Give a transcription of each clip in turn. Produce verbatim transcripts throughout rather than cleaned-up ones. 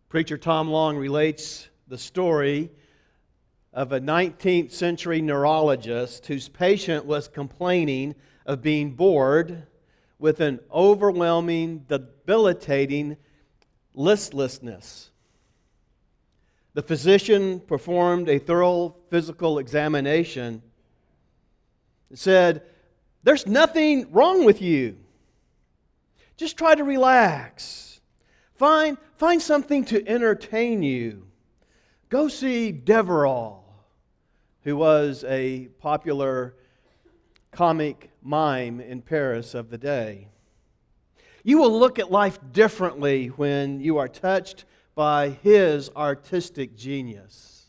Preacher Tom Long relates the story of a nineteenth century neurologist whose patient was complaining of being bored with an overwhelming, debilitating listlessness. The physician performed a thorough physical examination and said, "There's nothing wrong with you. Just try to relax. Find, find something to entertain you. Go see Deverell," who was a popular comic mime in Paris of the day. "You will look at life differently when you are touched by his artistic genius."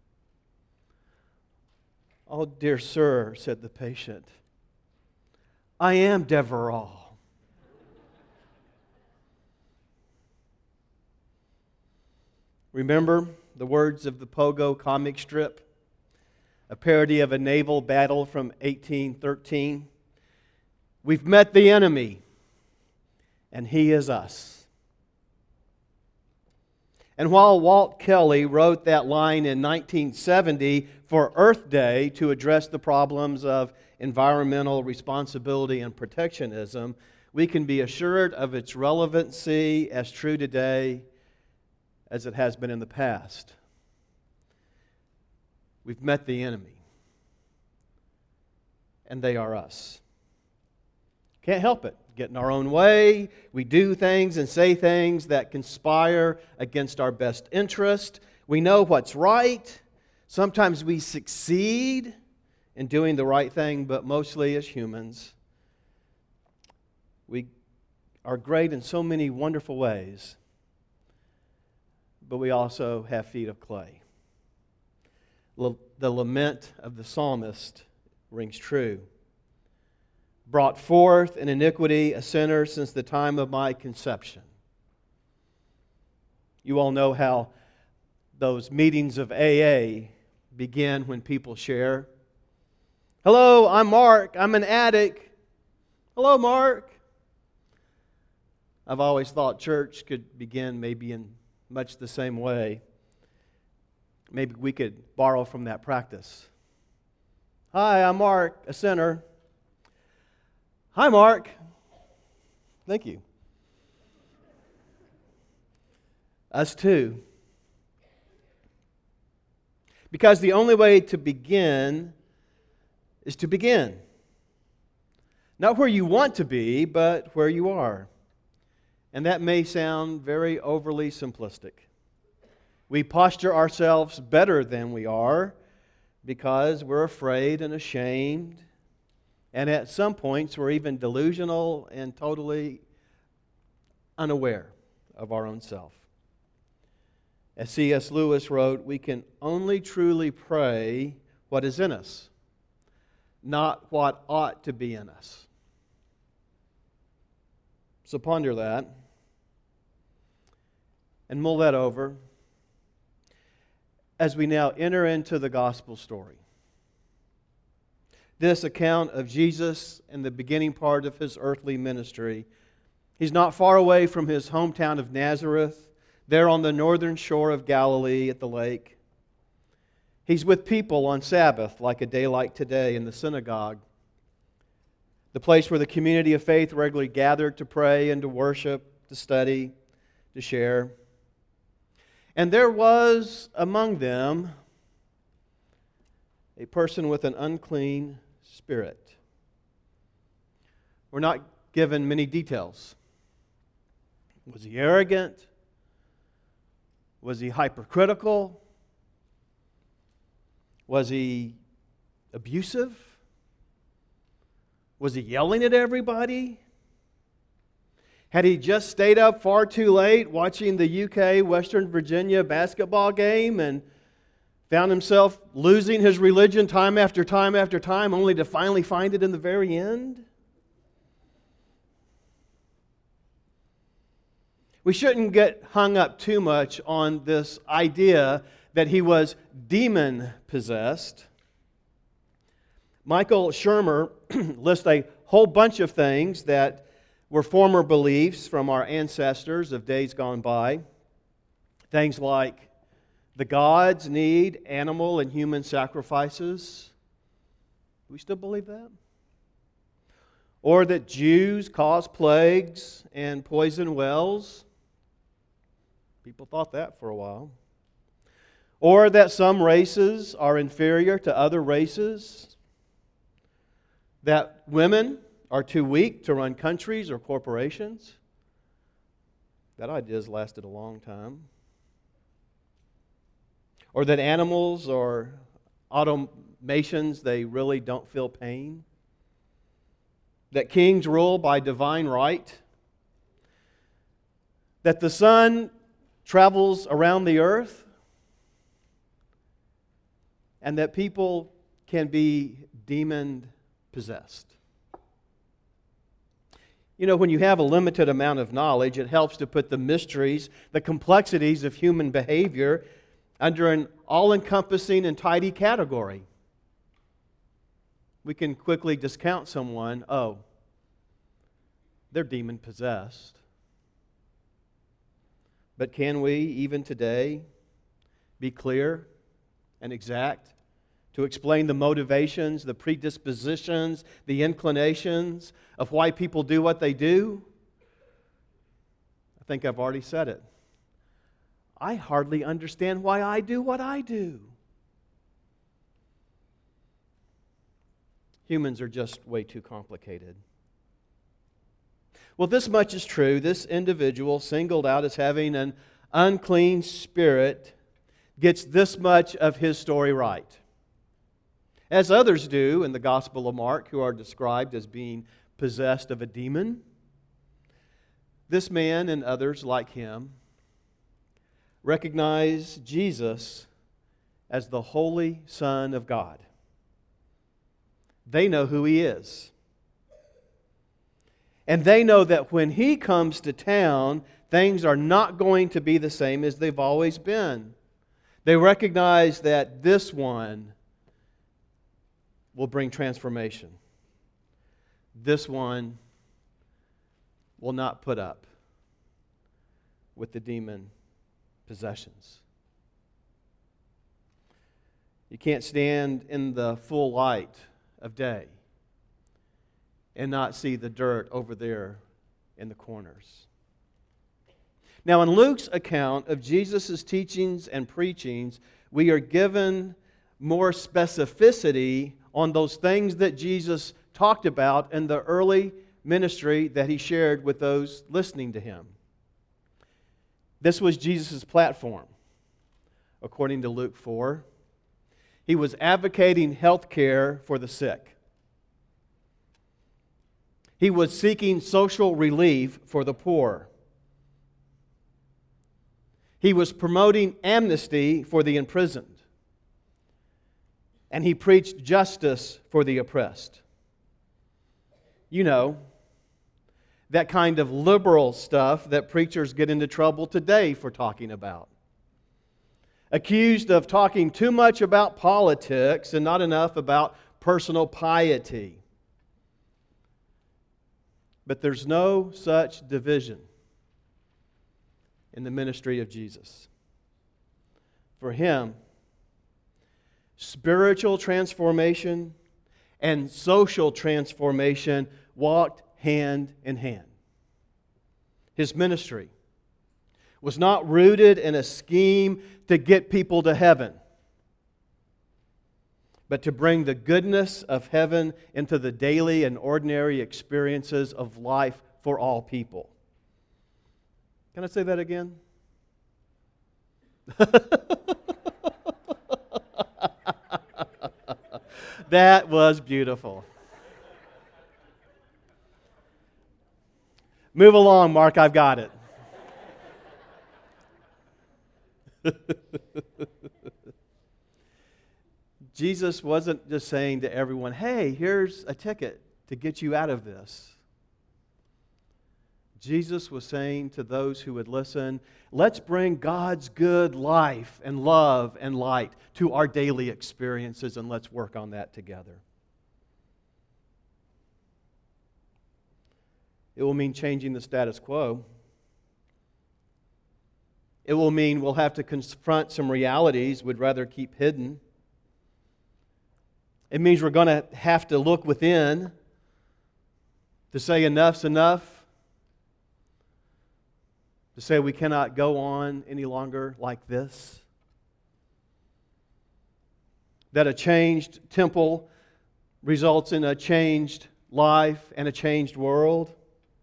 "Oh, dear sir," said the patient, "I am Deverell." Remember the words of the Pogo comic strip, a parody of a naval battle from eighteen thirteen? "We've met the enemy, and he is us." And while Walt Kelly wrote that line in nineteen seventy for Earth Day to address the problems of environmental responsibility and protectionism, we can be assured of its relevancy as true today as it has been in the past. We've met the enemy, and they are us. Can't help it. Get in our own way. We do things and say things that conspire against our best interest. We know what's right. Sometimes we succeed in doing the right thing, but mostly as humans, we are great in so many wonderful ways, but we also have feet of clay. The lament of the psalmist rings true. "Brought forth in iniquity a sinner since the time of my conception." You all know how those meetings of A A begin when people share. "Hello, I'm Mark. I'm an addict." "Hello, Mark." I've always thought church could begin maybe in much the same way. Maybe we could borrow from that practice. "Hi, I'm Mark, a sinner." "Hi, Mark." "Thank you." "Us too." Because the only way to begin is to begin. Not where you want to be, but where you are. And that may sound very overly simplistic. We posture ourselves better than we are because we're afraid and ashamed. And at some points, we're even delusional and totally unaware of our own self. As C S Lewis wrote, we can only truly pray what is in us, not what ought to be in us. So ponder that and mull that over as we now enter into the gospel story. This account of Jesus and the beginning part of His earthly ministry. He's not far away from His hometown of Nazareth, there on the northern shore of Galilee at the lake. He's with people on Sabbath, like a day like today in the synagogue, the place where the community of faith regularly gathered to pray and to worship, to study, to share. And there was among them a person with an unclean spirit. We're not given many details. Was he arrogant? Was he hypercritical? Was he abusive? Was he yelling at everybody? Had he just stayed up far too late watching the U K Western Virginia basketball game and found himself losing his religion time after time after time, only to finally find it in the very end? We shouldn't get hung up too much on this idea that he was demon-possessed. Michael Shermer lists a whole bunch of things that were former beliefs from our ancestors of days gone by. Things like the gods need animal and human sacrifices. Do we still believe that? Or that Jews cause plagues and poison wells. People thought that for a while. Or that some races are inferior to other races. That women are too weak to run countries or corporations. That idea has lasted a long time. Or that animals or automations, they really don't feel pain. That kings rule by divine right. That the sun travels around the earth. And that people can be demon-possessed. You know, when you have a limited amount of knowledge, it helps to put the mysteries, the complexities of human behavior under an all-encompassing and tidy category. We can quickly discount someone. Oh, they're demon-possessed. But can we, even today, be clear and exact to explain the motivations, the predispositions, the inclinations of why people do what they do? I think I've already said it. I hardly understand why I do what I do. Humans are just way too complicated. Well, this much is true. This individual, singled out as having an unclean spirit, gets this much of his story right. As others do in the Gospel of Mark, who are described as being possessed of a demon, this man and others like him recognize Jesus as the Holy Son of God. They know who He is. And they know that when He comes to town, things are not going to be the same as they've always been. They recognize that this one will bring transformation. This one will not put up with the demon possessions. You can't stand in the full light of day and not see the dirt over there in the corners. Now, in Luke's account of Jesus' teachings and preachings, we are given more specificity on those things that Jesus talked about in the early ministry that He shared with those listening to Him. This was Jesus' platform, according to Luke four. He was advocating health care for the sick. He was seeking social relief for the poor. He was promoting amnesty for the imprisoned. And He preached justice for the oppressed. You know, that kind of liberal stuff that preachers get into trouble today for talking about. Accused of talking too much about politics and not enough about personal piety. But there's no such division in the ministry of Jesus. For Him, spiritual transformation and social transformation walked hand in hand. His ministry was not rooted in a scheme to get people to heaven, but to bring the goodness of heaven into the daily and ordinary experiences of life for all people. Can I say that again? That was beautiful. Move along, Mark, I've got it. Jesus wasn't just saying to everyone, hey, here's a ticket to get you out of this. Jesus was saying to those who would listen, let's bring God's good life and love and light to our daily experiences, and let's work on that together. It will mean changing the status quo. It will mean we'll have to confront some realities we'd rather keep hidden. It means we're going to have to look within to say enough's enough, to say we cannot go on any longer like this. That a changed temple results in a changed life and a changed world.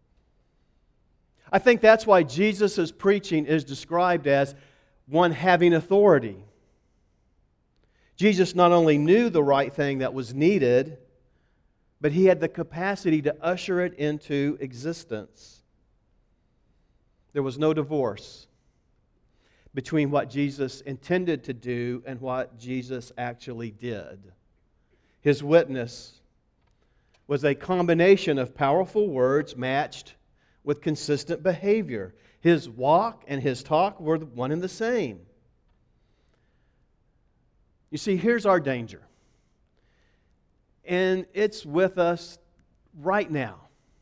I think that's why Jesus' preaching is described as one having authority. Jesus not only knew the right thing that was needed, but He had the capacity to usher it into existence. There was no divorce between what Jesus intended to do and what Jesus actually did. His witness was a combination of powerful words matched with consistent behavior. His walk and His talk were one and the same. You see, here's our danger. And it's with us right now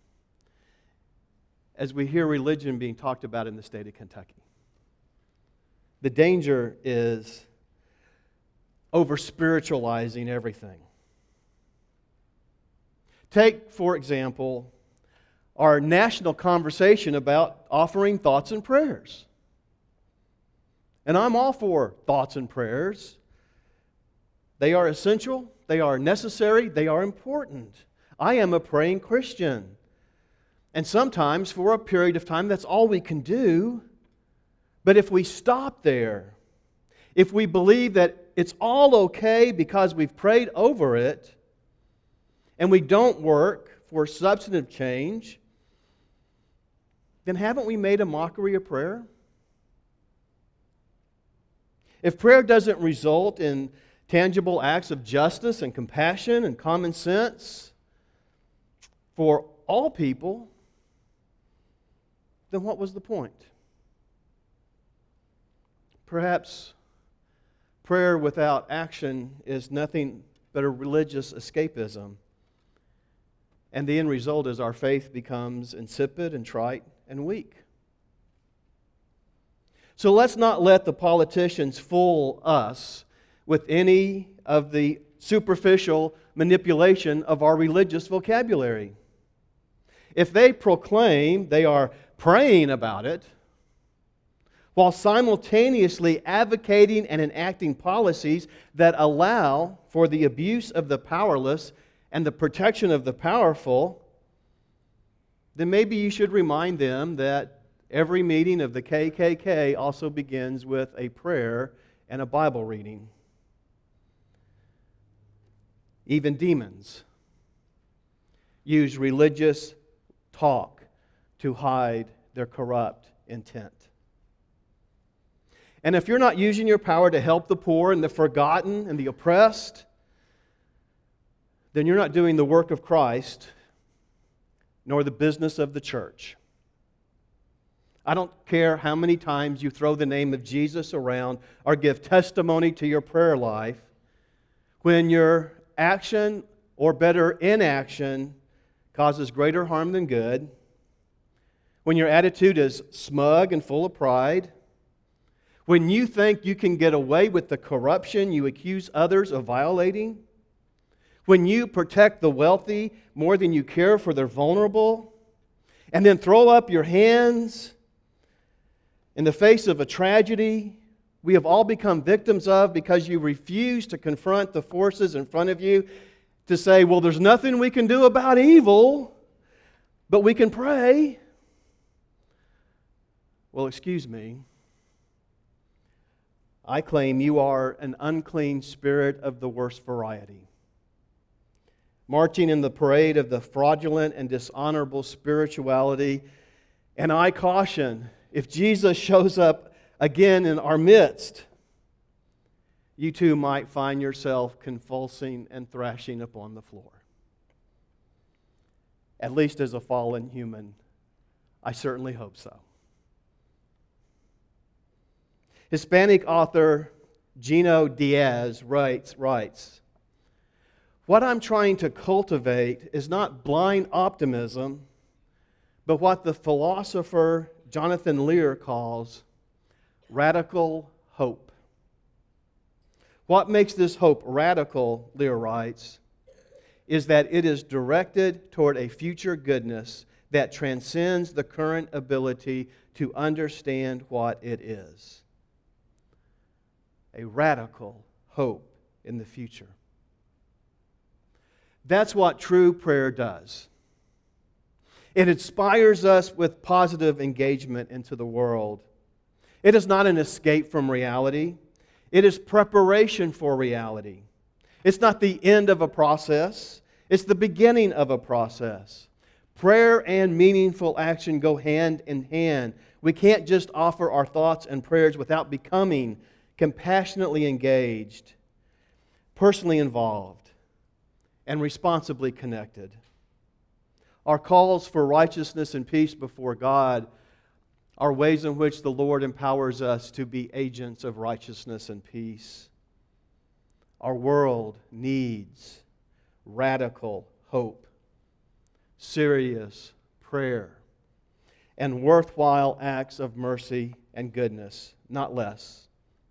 as we hear religion being talked about in the state of Kentucky. The danger is over-spiritualizing everything. Take, for example, our national conversation about offering thoughts and prayers. And I'm all for thoughts and prayers. They are essential, they are necessary, they are important. I am a praying Christian. And sometimes, for a period of time, that's all we can do. But if we stop there, if we believe that it's all okay because we've prayed over it, and we don't work for substantive change, then haven't we made a mockery of prayer? If prayer doesn't result in tangible acts of justice and compassion and common sense for all people, then what was the point? Perhaps prayer without action is nothing but a religious escapism. And the end result is our faith becomes insipid and trite and weak. So let's not let the politicians fool us with any of the superficial manipulation of our religious vocabulary. If they proclaim they are praying about it, while simultaneously advocating and enacting policies that allow for the abuse of the powerless and the protection of the powerful, then maybe you should remind them that every meeting of the K K K also begins with a prayer and a Bible reading. Even demons use religious talk to hide their corrupt intent. And if you're not using your power to help the poor and the forgotten and the oppressed, then you're not doing the work of Christ nor the business of the church. I don't care how many times you throw the name of Jesus around or give testimony to your prayer life. When your action, or better, inaction, causes greater harm than good, when your attitude is smug and full of pride, when you think you can get away with the corruption you accuse others of violating, when you protect the wealthy more than you care for the vulnerable, and then throw up your hands in the face of a tragedy we have all become victims of because you refuse to confront the forces in front of you, to say, well, there's nothing we can do about evil, but we can pray. Well, excuse me. I claim you are an unclean spirit of the worst variety, marching in the parade of the fraudulent and dishonorable spirituality. And I caution, if Jesus shows up again in our midst, you too might find yourself convulsing and thrashing upon the floor. At least as a fallen human, I certainly hope so. Hispanic author Gino Diaz writes, writes, "What I'm trying to cultivate is not blind optimism, but what the philosopher Jonathan Lear calls radical hope. What makes this hope radical, Leah writes, is that it is directed toward a future goodness that transcends the current ability to understand what it is. A radical hope in the future. That's what true prayer does. It inspires us with positive engagement into the world. It is not an escape from reality. It is preparation for reality. It's not the end of a process. It's the beginning of a process. Prayer and meaningful action go hand in hand. We can't just offer our thoughts and prayers without becoming compassionately engaged, personally involved, and responsibly connected. Our calls for righteousness and peace before God are ways in which the Lord empowers us to be agents of righteousness and peace. Our world needs radical hope, serious prayer, and worthwhile acts of mercy and goodness, not less.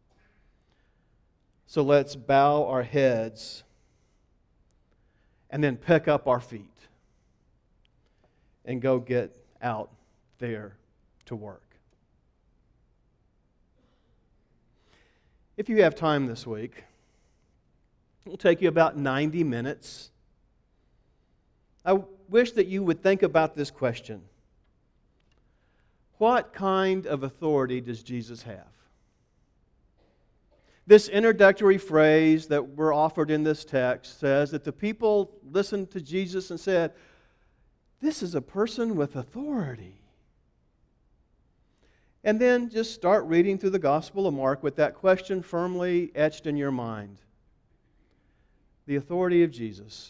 So let's bow our heads and then pick up our feet and go get out there to work. If you have time this week, it'll take you about ninety minutes. I wish that you would think about this question. What kind of authority does Jesus have? This introductory phrase that we're offered in this text says that the people listened to Jesus and said, "This is a person with authority." And then just start reading through the Gospel of Mark with that question firmly etched in your mind. The authority of Jesus.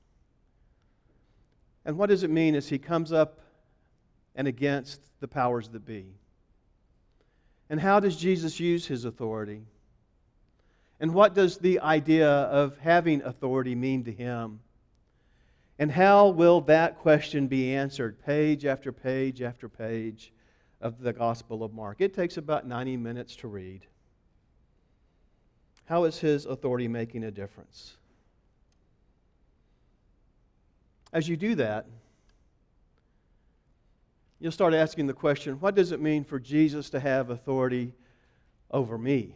And what does it mean as He comes up and against the powers that be? And how does Jesus use His authority? And what does the idea of having authority mean to Him? And how will that question be answered page after page after page of the Gospel of Mark? It takes about ninety minutes to read. How is His authority making a difference? As you do that, you'll start asking the question, what does it mean for Jesus to have authority over me?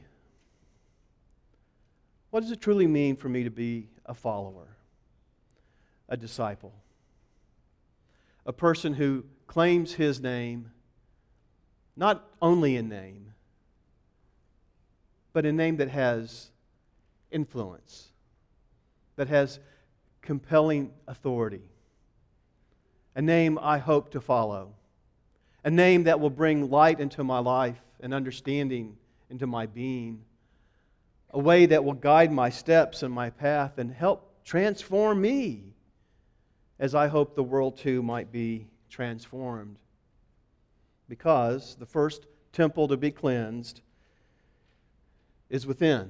What does it truly mean for me to be a follower, a disciple, a person who claims His name, not only in name, but a name that has influence, that has compelling authority, a name I hope to follow, a name that will bring light into my life and understanding into my being, a way that will guide my steps and my path and help transform me as I hope the world too might be transformed. Because the first temple to be cleansed is within.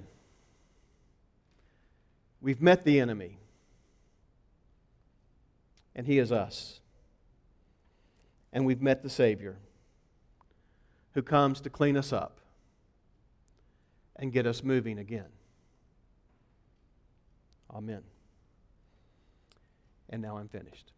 We've met the enemy, and he is us. And we've met the Savior, who comes to clean us up and get us moving again. Amen. And now I'm finished.